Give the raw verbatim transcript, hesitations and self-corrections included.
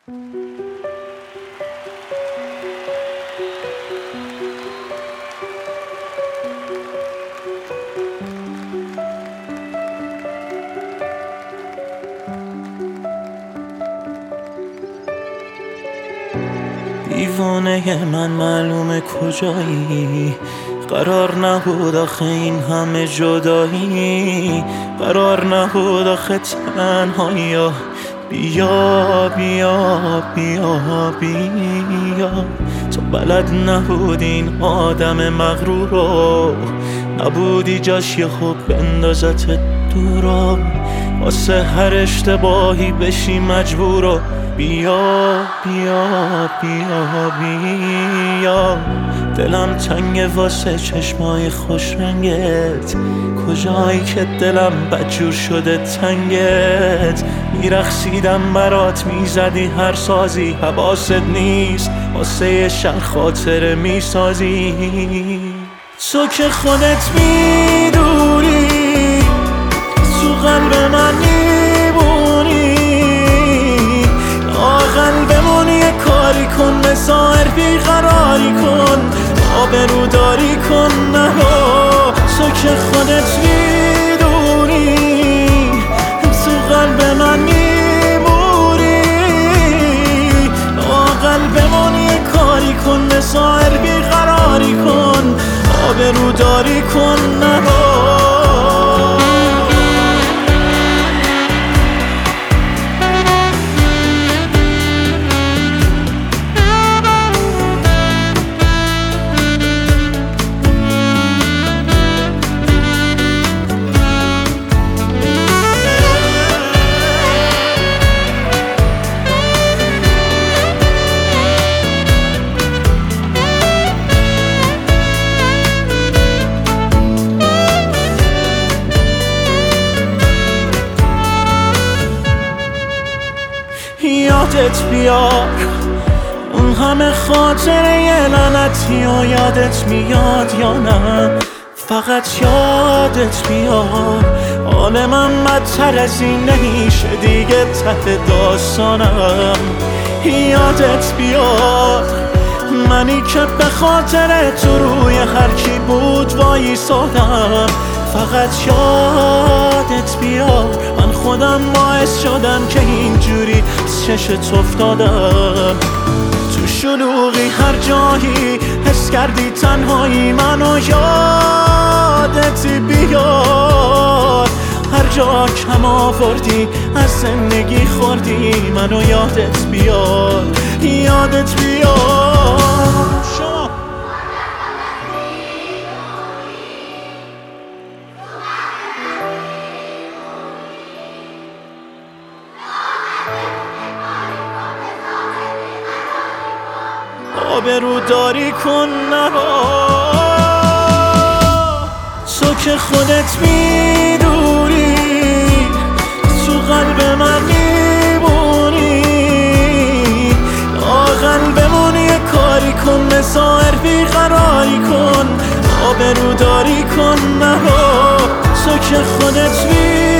دیوانه من معلومه کجایی، قرار نبود آخه این همه جدایی، قرار نبود آخه تنهایی. بیا بیا بیا بیا، تو بلد نبودی این آدم مغرور رو، نبودی جاش یه خوب بندازت دورا، واسه هر اشتباهی بشی مجبورو. بیا بیا بیا بیا، دلم تنگه واسه چشمای خوش رنگت، کجایی که دلم بدجور شده تنگت. میرخصیدم برات میزدی هر سازی، حواست نیست واسه یه شهر خاطره میسازی. تو که خودت میدونی تو قلب من میبونی، آقل بمون یه کاری کن، مسائر بیقراری کن، آبرو داری کن نرو. تو که خودت میدونی تو قلب من میمونی، آقل بمون یه کاری کن، مسائر بیقراری کن، آبرو داری کن نرو. یادت بیار اون همه خاطره یه لعنتی و یادت میاد یا نه، فقط یادت بیار حال من بدتر از این نمیشه دیگه ته داستانم. یادت بیار منی که به خاطر تو روی هر کی بود وایسادم، فقط یادت بیار من خودم باعث شدم که اینجوری از چشت افتادم. تو شلوغی هر جایی حس کردی تنهایی منو، یادت بیار هر جا کم آوردی از زندگی خوردی منو، یادت بیار یادت بیار. آبرو داری کن نرو. تو که خودت میدونی تو قلب من میمونی، آقل بمون یه کاری کن، مسائر بیقراری کن، آبرو داری کن نرو. تو که خودت میدونی